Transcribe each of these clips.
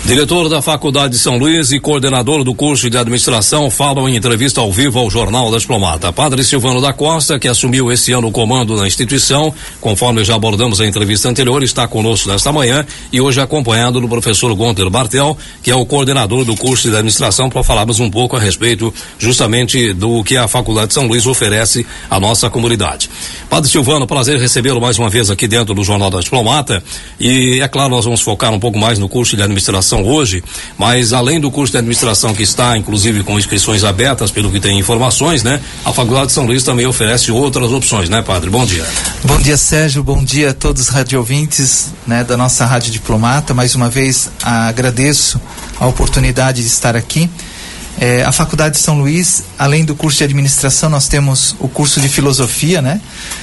Diretor da Faculdade de São Luís e coordenador do curso de administração falam em entrevista ao vivo ao Jornal da Diplomata. Padre Silvano da Costa, que assumiu esse ano o comando na instituição, conforme já abordamos a entrevista anterior, está conosco nesta manhã e hoje acompanhado do professor Gonter Bartel, que é o coordenador do curso de administração, para falarmos um pouco a respeito justamente do que a Faculdade de São Luís oferece à nossa comunidade. Padre Silvano, prazer recebê-lo mais uma vez aqui dentro do Jornal da Diplomata e é claro, nós vamos focar um pouco mais no curso de administração hoje, mas além do curso de administração que está inclusive com inscrições abertas, pelo que tem informações, né? A Faculdade de São Luís também oferece outras opções, né, padre? Bom dia. Bom dia, Sérgio, bom dia a todos os radioouvintes, né, da nossa Rádio Diplomata. Mais uma vez agradeço a oportunidade de estar aqui. A Faculdade de São Luís, além do curso de administração, nós temos o curso de filosofia, né,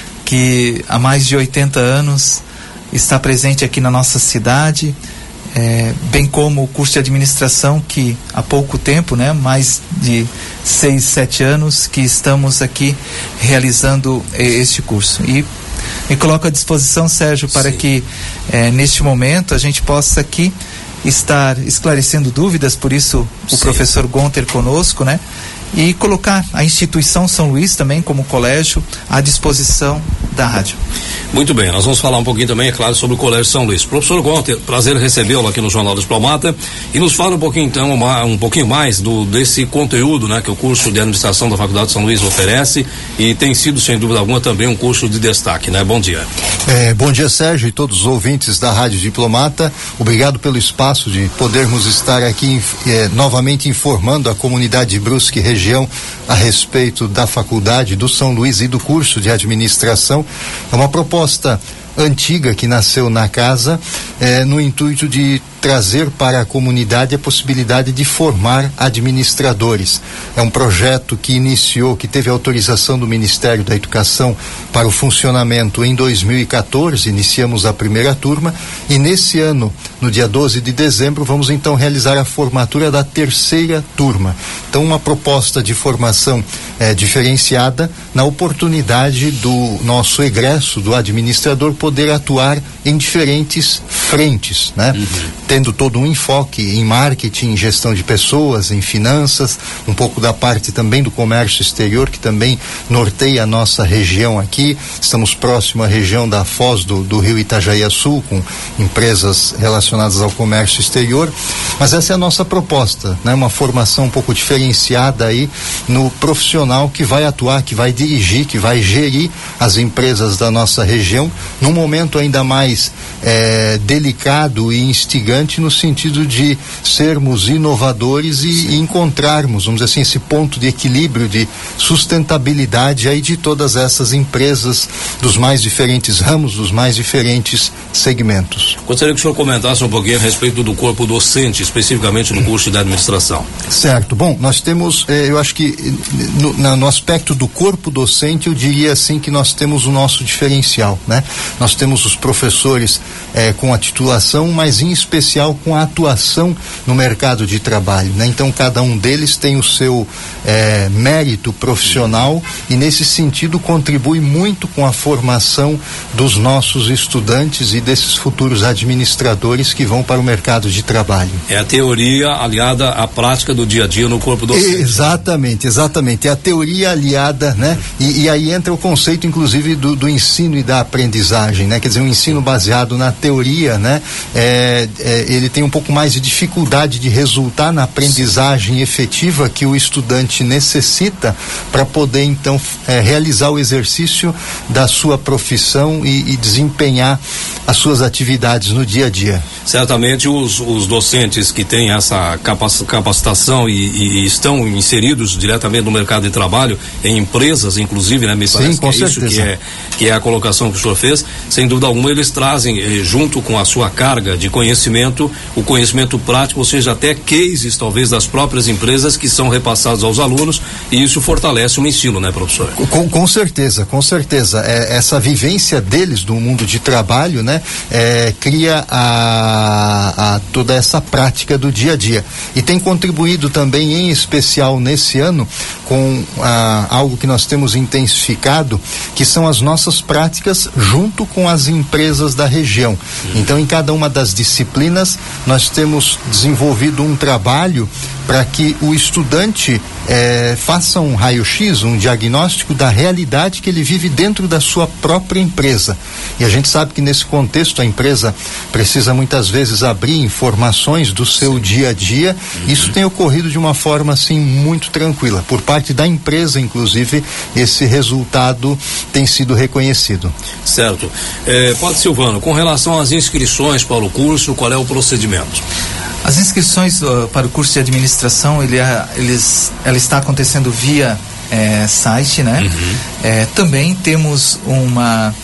que há mais de 80 anos está presente aqui na nossa cidade. Bem como o curso de administração, que há pouco tempo, né, mais de 6, 7 anos que estamos aqui realizando este curso. E me coloco à disposição, Sérgio, para que neste momento a gente possa aqui estar esclarecendo dúvidas, por isso o professor Gonter conosco, né, e colocar a instituição São Luís também como colégio à disposição da rádio. Muito bem, nós vamos falar um pouquinho também, é claro, sobre o Colégio São Luís. Professor Gonter, prazer recebê-lo aqui no Jornal do Diplomata e nos fala um pouquinho então, um pouquinho mais desse conteúdo, né, que o curso de administração da Faculdade de São Luís oferece e tem sido, sem dúvida alguma, também um curso de destaque, né? Bom dia. Bom dia, Sérgio, e todos os ouvintes da Rádio Diplomata. Obrigado pelo espaço de podermos estar aqui novamente informando a comunidade de Brusque e região a respeito da Faculdade do São Luís e do curso de administração. É uma proposta antiga que nasceu na casa no intuito de trazer para a comunidade a possibilidade de formar administradores. É um projeto que iniciou, que teve autorização do Ministério da Educação para o funcionamento em 2014, iniciamos a primeira turma e nesse ano, no dia 12 de dezembro, vamos então realizar a formatura da terceira turma. Então, uma proposta de formação diferenciada na oportunidade do nosso egresso, do administrador, poder atuar em diferentes frentes, né? Tendo todo um enfoque em marketing, em gestão de pessoas, em finanças, um pouco da parte também do comércio exterior, que também norteia a nossa região aqui. Estamos próximo à região da Foz do Rio Itajaí-Açu, com empresas relacionadas ao comércio exterior, mas essa é a nossa proposta, né? Uma formação um pouco diferenciada aí no profissional que vai atuar, que vai dirigir, que vai gerir as empresas da nossa região, num momento ainda mais delicado e instigante, no sentido de sermos inovadores e encontrarmos, vamos dizer assim, esse ponto de equilíbrio, de sustentabilidade aí de todas essas empresas, dos mais diferentes ramos, dos mais diferentes segmentos. Gostaria que o senhor comentasse um pouquinho a respeito do corpo docente, especificamente no curso de administração. Certo. Bom, nós temos, eu acho que no aspecto do corpo docente, eu diria assim que nós temos o nosso diferencial, né? Nós temos os professores com a titulação, mas em especial com a atuação no mercado de trabalho, né? Então cada um deles tem o seu mérito profissional e nesse sentido contribui muito com a formação dos nossos estudantes e desses futuros administradores que vão para o mercado de trabalho. É a teoria aliada à prática do dia a dia no corpo docente. Exatamente. É a teoria aliada, né? E aí entra o conceito inclusive do ensino e da aprendizagem, né? Quer dizer, um ensino baseado na teoria, né? Ele tem um pouco mais de dificuldade de resultar na aprendizagem efetiva que o estudante necessita para poder então realizar o exercício da sua profissão e desempenhar as suas atividades no dia a dia. Certamente os docentes que têm essa capacitação e estão inseridos diretamente no mercado de trabalho, em empresas inclusive, né? Me parece que é isso que é a colocação que o senhor fez. Sem dúvida alguma, eles trazem junto com a sua carga de conhecimento, o conhecimento prático, ou seja, até cases talvez das próprias empresas que são repassados aos alunos, e isso fortalece o ensino, né, professor? Com certeza. Essa vivência deles do mundo de trabalho, né, cria toda essa prática do dia a dia. E tem contribuído também, em especial nesse ano, com algo que nós temos intensificado, que são as nossas práticas junto com as empresas da região. Então, em cada uma das disciplinas, nós temos desenvolvido um trabalho para que o estudante faça um raio-x, um diagnóstico da realidade que ele vive dentro da sua própria empresa. E a gente sabe que nesse contexto a empresa precisa muitas vezes abrir informações do seu dia a dia. Isso tem ocorrido de uma forma assim muito tranquila. Por parte da empresa, inclusive, esse resultado tem sido reconhecido. Certo. Padre Silvano, com relação às inscrições para o curso, qual é o procedimento? As inscrições para o curso de administração, ela está acontecendo via site, né? Também temos uma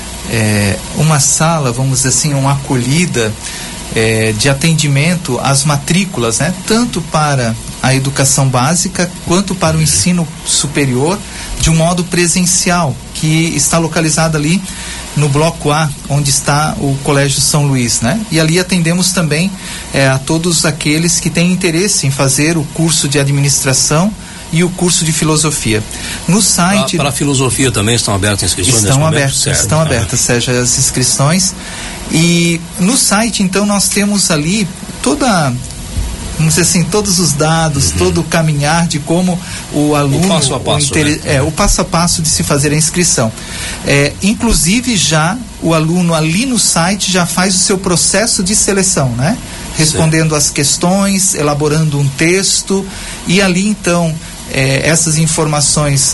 sala, vamos dizer assim, uma acolhida de atendimento às matrículas, né? Tanto para a educação básica quanto para o ensino superior, de um modo presencial, que está localizado ali no bloco A, onde está o Colégio São Luís, né? E ali atendemos também a todos aqueles que têm interesse em fazer o curso de administração e o curso de filosofia. No site... Para a filosofia também estão abertas inscrições? Estão abertas, Sérgio, as inscrições. E no site, então, nós temos ali vamos dizer assim, todos os dados, todo o caminhar de como o aluno... O passo a passo, o passo a passo de se fazer a inscrição. Inclusive, já o aluno ali no site já faz o seu processo de seleção, né? Respondendo às questões, elaborando um texto, e ali, então, essas informações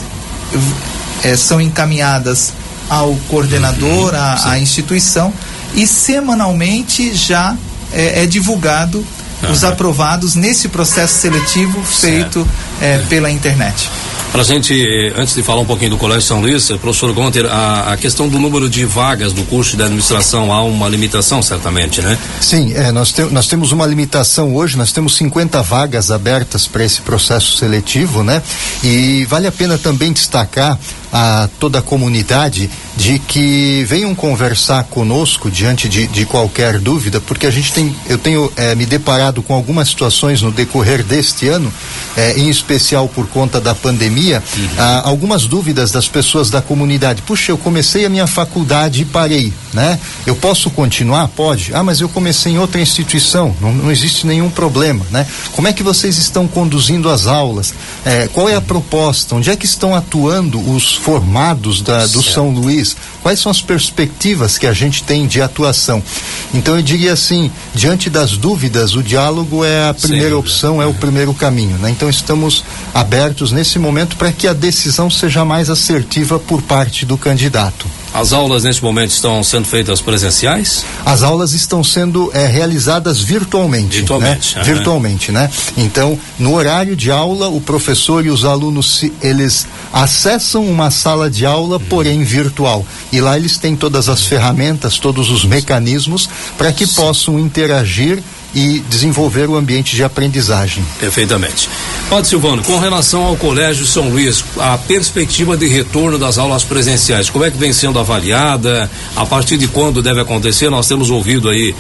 são encaminhadas ao coordenador, à instituição, e semanalmente já é divulgado os aprovados nesse processo seletivo feito pela internet. Para a gente, antes de falar um pouquinho do Colégio São Luís, professor Gonter, a questão do número de vagas do curso de administração, há uma limitação certamente, né? Sim, nós temos uma limitação hoje, nós temos 50 vagas abertas para esse processo seletivo, né? E vale a pena também destacar a toda a comunidade de que venham conversar conosco diante de qualquer dúvida, porque eu tenho me deparado com algumas situações no decorrer deste ano, em especial por conta da pandemia, algumas dúvidas das pessoas da comunidade. Puxa, eu comecei a minha faculdade e parei, né? Eu posso continuar? Pode. Mas eu comecei em outra instituição, não existe nenhum problema, né? Como é que vocês estão conduzindo as aulas? Qual é a proposta? Onde é que estão atuando os formados do São Luís? Quais são as perspectivas que a gente tem de atuação? Então eu diria assim, diante das dúvidas, o diálogo é a primeira opção, é o primeiro caminho, né? Então estamos abertos nesse momento para que a decisão seja mais assertiva por parte do candidato. As aulas nesse momento estão sendo feitas presenciais? As aulas estão sendo realizadas virtualmente. Né? Virtualmente, né? Então, no horário de aula, o professor e os alunos, eles acessam uma sala de aula, porém virtual. E lá eles têm todas as ferramentas, todos os mecanismos para que possam interagir e desenvolver o ambiente de aprendizagem. Perfeitamente. Padre Silvano, com relação ao Colégio São Luís, a perspectiva de retorno das aulas presenciais, como é que vem sendo avaliada? A partir de quando deve acontecer? Nós temos ouvido aí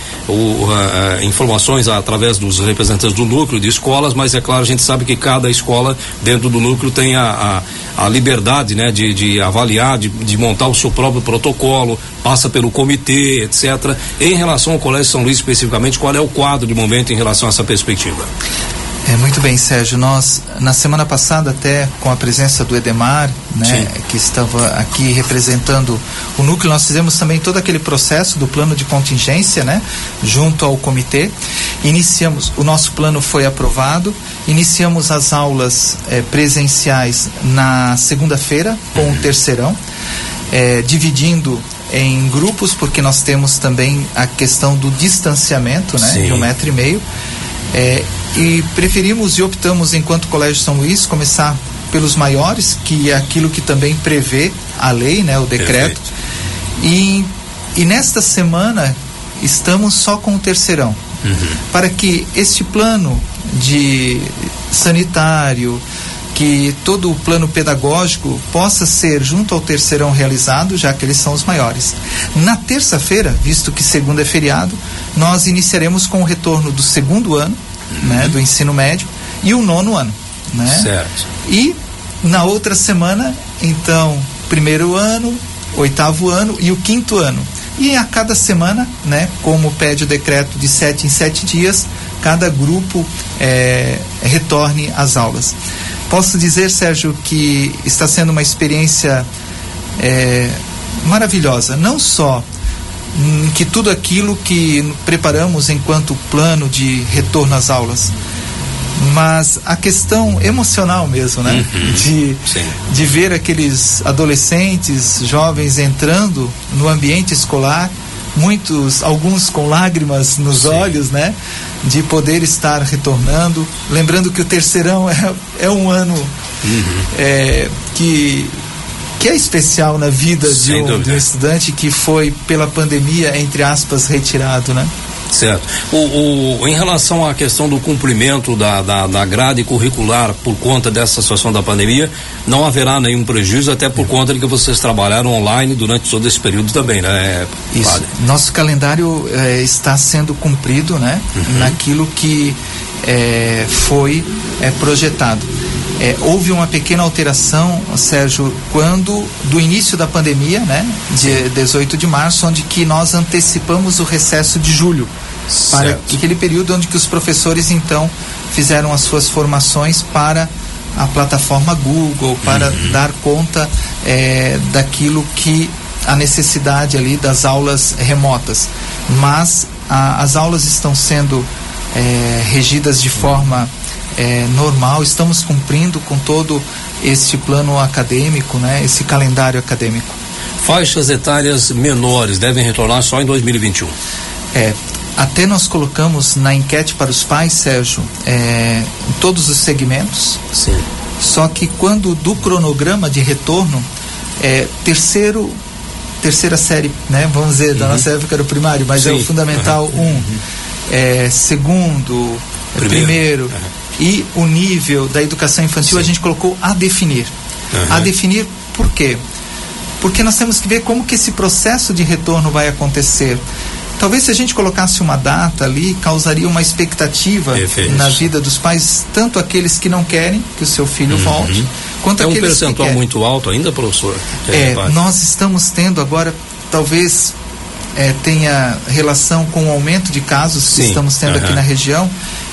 informações através dos representantes do núcleo de escolas, mas é claro, a gente sabe que cada escola dentro do núcleo tem a liberdade, né, de avaliar, de montar o seu próprio protocolo, passa pelo comitê, etc. Em relação ao Colégio São Luís especificamente, qual é o quadro de momento em relação a essa perspectiva? Muito bem, Sérgio. Nós, na semana passada, até com a presença do Edemar, né, que estava aqui representando o núcleo, nós fizemos também todo aquele processo do plano de contingência, né, junto ao comitê. O nosso plano foi aprovado, iniciamos as aulas presenciais na segunda-feira com o terceirão, dividindo em grupos, porque nós temos também a questão do distanciamento, né, de 1,5 metro. E preferimos e optamos, enquanto Colégio São Luís, começar pelos maiores, que é aquilo que também prevê a lei, né, o decreto. E nesta semana estamos só com o terceirão, para que este plano de sanitário, que todo o plano pedagógico possa ser junto ao terceirão realizado, já que eles são os maiores. Na terça-feira, visto que segunda é feriado, nós iniciaremos com o retorno do segundo ano, né, do ensino médio, e o 9º ano, né? Certo. E na outra semana, então, 1º ano, 8º ano e o 5º ano. E a cada semana, né, como pede o decreto de 7 em 7 dias, cada grupo retorne às aulas. Posso dizer, Sérgio, que está sendo uma experiência maravilhosa, não só que tudo aquilo que preparamos enquanto plano de retorno às aulas, mas a questão emocional mesmo, né? De ver aqueles adolescentes, jovens entrando no ambiente escolar, alguns com lágrimas nos olhos, né? De poder estar retornando, lembrando que o terceirão é um ano que é especial na vida de um estudante que foi pela pandemia, entre aspas, retirado, né? Certo. Em relação à questão do cumprimento da grade curricular por conta dessa situação da pandemia, não haverá nenhum prejuízo, até por conta de que vocês trabalharam online durante todo esse período também, né? Isso. Padre? Nosso calendário está sendo cumprido, né? Naquilo que foi projetado. Houve uma pequena alteração, Sérgio, do início da pandemia, né? De 18 de março, onde que nós antecipamos o recesso de julho, para aquele período onde que os professores então fizeram as suas formações para a plataforma Google, para dar conta daquilo que a necessidade ali das aulas remotas. Mas as aulas estão sendo regidas de forma normal, estamos cumprindo com todo este plano acadêmico, né? Esse calendário acadêmico. Faixas etárias menores devem retornar só em 2021. Até nós colocamos na enquete para os pais, Sérgio, em todos os segmentos. Sim. Só que quando do cronograma de retorno, terceira série, né? Vamos dizer, da nossa época era o primário, mas é o fundamental 1, segundo, primeiro. E o nível da educação infantil a gente colocou a definir. A definir por quê? Porque nós temos que ver como que esse processo de retorno vai acontecer. Talvez se a gente colocasse uma data ali, causaria uma expectativa na vida dos pais, tanto aqueles que não querem que o seu filho volte, quanto aqueles que querem. É um percentual muito alto ainda, professor? Nós estamos tendo agora, talvez tenha relação com o aumento de casos que estamos tendo aqui na região,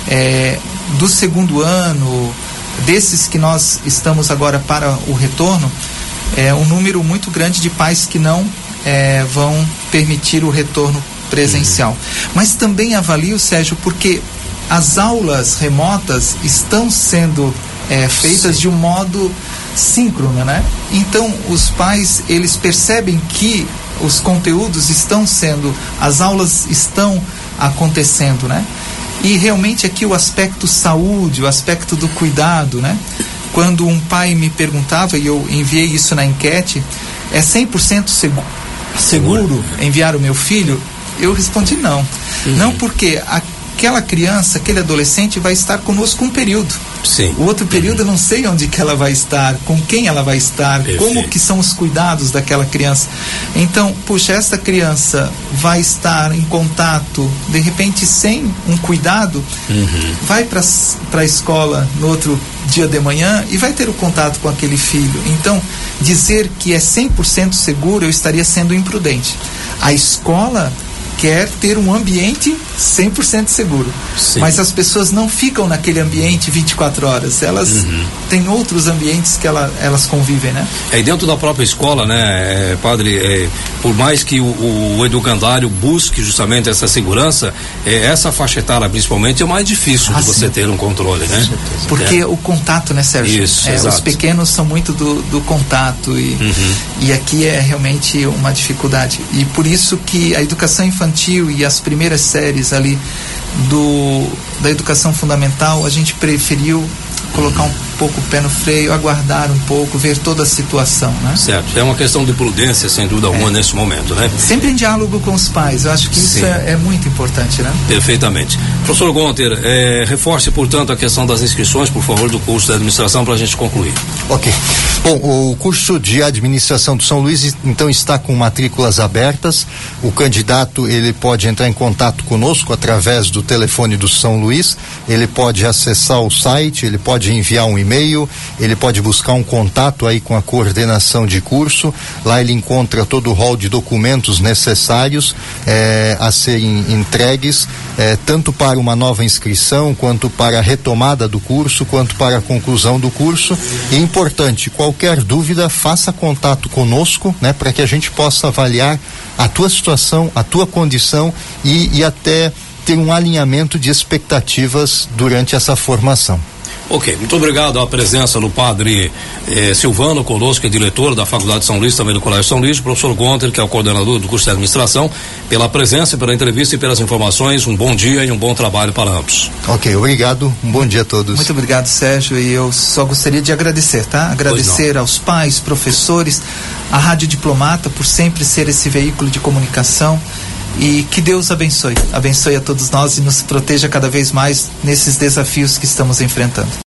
do segundo ano, desses que nós estamos agora para o retorno, um número muito grande de pais que não vão permitir o retorno presencial. Mas também avalio, Sérgio, porque as aulas remotas estão sendo feitas de um modo síncrono, né? Então os pais, eles percebem que os conteúdos estão sendo, as aulas estão acontecendo, né? E realmente aqui o aspecto saúde, o aspecto do cuidado, né? Quando um pai me perguntava, e eu enviei isso na enquete, é 100% seguro enviar o meu filho? Eu respondi não. Não, porque aquela criança, aquele adolescente vai estar conosco um período. O outro período eu não sei onde que ela vai estar, com quem ela vai estar, como que são os cuidados daquela criança. Então, puxa, essa criança vai estar em contato, de repente sem um cuidado, vai para a escola no outro dia de manhã e vai ter o contato com aquele filho. Então, dizer que é 100% seguro, eu estaria sendo imprudente. A escola quer ter um ambiente 100% seguro. Mas as pessoas não ficam naquele ambiente 24 horas. Elas têm outros ambientes que elas convivem, né? E dentro da própria escola, né, padre, por mais que o educandário busque justamente essa segurança, essa faixa etária principalmente é mais difícil de você ter um controle, né? Porque o contato, né, Sérgio? Isso, os pequenos são muito do contato e aqui é realmente uma dificuldade. E por isso que a educação infantil e as primeiras séries ali da educação fundamental, a gente preferiu colocar um pouco o pé no freio, aguardar um pouco, ver toda a situação, né? Certo, é uma questão de prudência, sem dúvida alguma, nesse momento, né? Sempre em diálogo com os pais, eu acho que isso é muito importante, né? Perfeitamente. Professor Gonter, reforce, portanto, a questão das inscrições, por favor, do curso de administração, para a gente concluir. Ok. Bom, o curso de administração do São Luís, então, está com matrículas abertas. O candidato, ele pode entrar em contato conosco através do telefone do São Luís, ele pode acessar o site, ele pode enviar um e-mail e-mail, ele pode buscar um contato aí com a coordenação de curso. Lá ele encontra todo o rol de documentos necessários a serem entregues, tanto para uma nova inscrição, quanto para a retomada do curso, quanto para a conclusão do curso. E é importante, qualquer dúvida, faça contato conosco, né, para que a gente possa avaliar a tua situação, a tua condição e até ter um alinhamento de expectativas durante essa formação. Ok, muito obrigado à presença do padre Silvano conosco, que é diretor da Faculdade de São Luís, também do Colégio São Luís, o professor Gonter, que é o coordenador do curso de administração, pela presença, pela entrevista e pelas informações. Um bom dia e um bom trabalho para ambos. Ok, obrigado, um bom dia a todos. Muito obrigado, Sérgio, e eu só gostaria de agradecer, tá? Agradecer aos pais, professores, à Rádio Diplomata por sempre ser esse veículo de comunicação. E que Deus abençoe a todos nós e nos proteja cada vez mais nesses desafios que estamos enfrentando.